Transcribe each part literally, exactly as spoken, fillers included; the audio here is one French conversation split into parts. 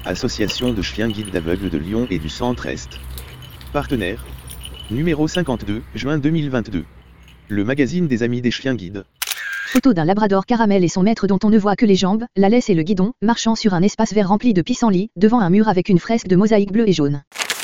Association de chiens guides d'aveugles de Lyon et du Centre-Est. Partenaire. Numéro cinquante-deux, juin deux mille vingt-deux. Le magazine des amis des chiens guides. Photo d'un labrador caramel et son maître dont on ne voit que les jambes, la laisse et le guidon, marchant sur un espace vert rempli de pissenlits, devant un mur avec une fresque de mosaïque bleue et jaune.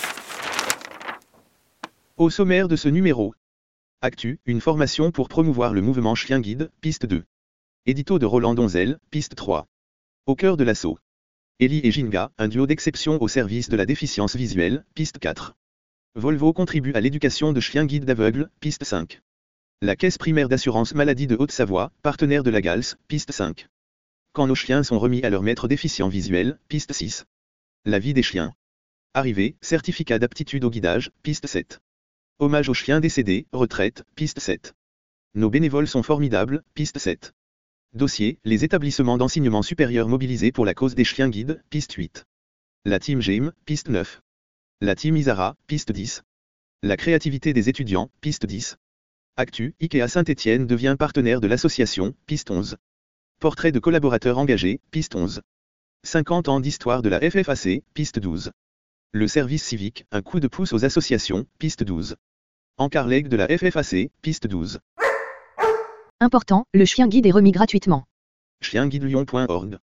Au sommaire de ce numéro. Actu, une formation pour promouvoir le mouvement chien guide, piste deux. Édito de Roland Donzel, piste trois. Au cœur de l'assaut. Ellie et Ginga, un duo d'exception au service de la déficience visuelle, piste quatre. Volvo contribue à l'éducation de chiens guides d'aveugles, piste cinq. La Caisse primaire d'assurance maladie de Haute-Savoie, partenaire de la GALS, piste cinq. Quand nos chiens sont remis à leur maître déficient visuel, piste six. La vie des chiens. Arrivée, certificat d'aptitude au guidage, piste sept. Hommage aux chiens décédés, retraite, piste sept. Nos bénévoles sont formidables, piste sept. Dossier, les établissements d'enseignement supérieur mobilisés pour la cause des chiens guides, piste huit. La team G E M, piste neuf. La team Isara, piste dix. La créativité des étudiants, piste dix. Actu, Ikea Saint-Étienne devient partenaire de l'association, piste onze. Portrait de collaborateurs engagés, piste onze. cinquante ans d'histoire de la F F A C, piste douze. Le service civique, un coup de pouce aux associations, piste douze. Encart Leg de la F F A C, piste douze. Important, le chien guide est remis gratuitement. chien guide lyon point org